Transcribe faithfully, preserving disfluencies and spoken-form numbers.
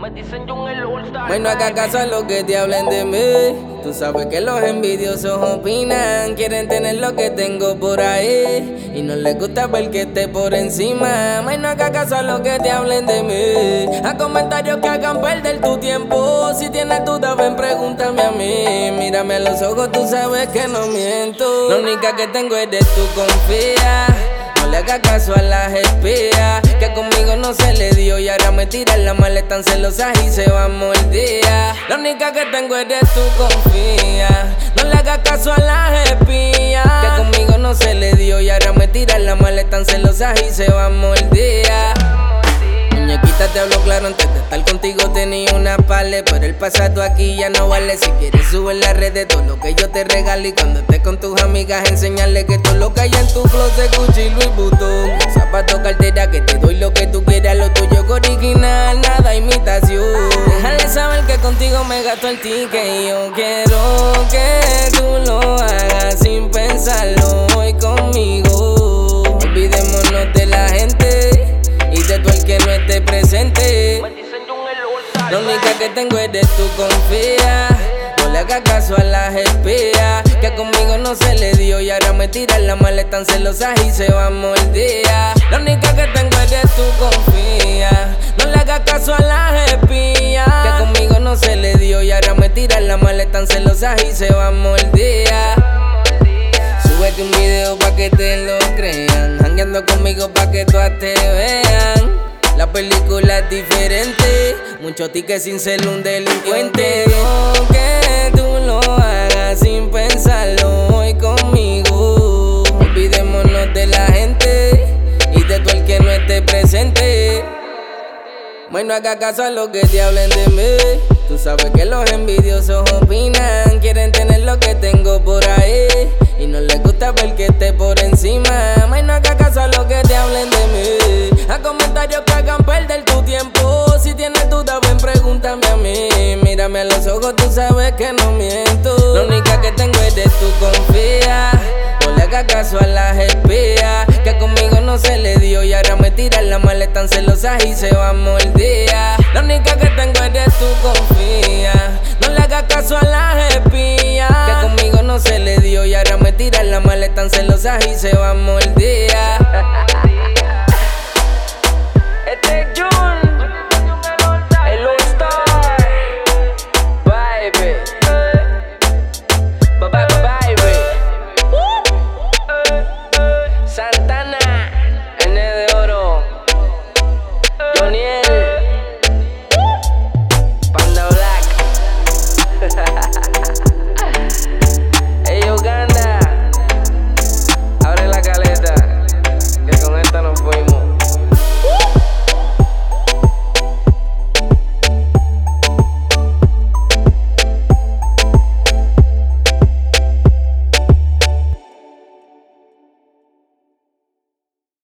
Bueno, haga caso a lo que te hablen de mí. Tú sabes que los envidiosos opinan, quieren tener lo que tengo por ahí y no les gusta ver que esté por encima. Bueno, haga caso a lo que te hablen de mí, a comentarios que hagan perder tu tiempo. Si tienes dudas, ven, pregúntame a mí. Mírame a los ojos, tú sabes que no miento. La única que tengo es de tú, confía. No le hagas caso a las espías, que conmigo no se le dio y ahora me tiran la mala, están celosas y se van mordidas. La única que tengo es de tú, confía. No le hagas caso a las espías, que conmigo no se le dio y ahora me tiran la mala, están celosas y se van mordidas. Muñequita, te hablo claro, antes de estar contigo tenía una pale, pero el pasado aquí ya no vale. Si quieres sube en las redes todo lo que yo te regalo, y cuando estés con tus amigas enseñarle que todo lo que hay en tu closet Gucci y Louis Vuitton. Zapatos, cartera, que te doy lo que tú quieras, lo tuyo es original, nada imitación. Déjale saber que contigo me gasto el ticket y yo quiero que tú lo hagas sin pensarlo hoy conmigo. Olvidémonos de la gente y de todo el que no esté presente. La única que tengo es de tú, confía. No le hagas caso a las espías, que conmigo no se le dio y ahora me tiran la mala, están celosas y se van mordidas. La única que tengo es de tú, confía. No le hagas caso a las espías, que conmigo no se le dio y ahora me tiran la mala, están celosas y se van mordidas. Súbete un video pa' que te lo crean, jangueando conmigo pa' que todas te vean. La película es diferente, mucho ticket sin ser un delincuente. Quiero que tú lo hagas sin pensarlo hoy conmigo. Olvidémonos de la gente y de todo el que no esté presente. Bueno, haga caso a lo que te hablen de mí. Tú sabes que los envidiosos opinan, quieren tener lo que tengo por ahí y no les gusta ver que esté por encima. Bueno, haga caso a lo que te hablen de mí, a comentarios que hagan perder tu tiempo. Si tienes dudas, ven, pregúntame a mí. Mírame a los ojos, tú sabes que no miento. La única que tengo es de tú, confía. No le hagas caso a las espías, que conmigo no se le dio y ahora me tiran la mala, están celosas y se van mordidas. La única que tengo es de tú, confía. No le hagas caso a las espías, que conmigo no se le dio y ahora me tiran la mala, están celosas y se van mordidas.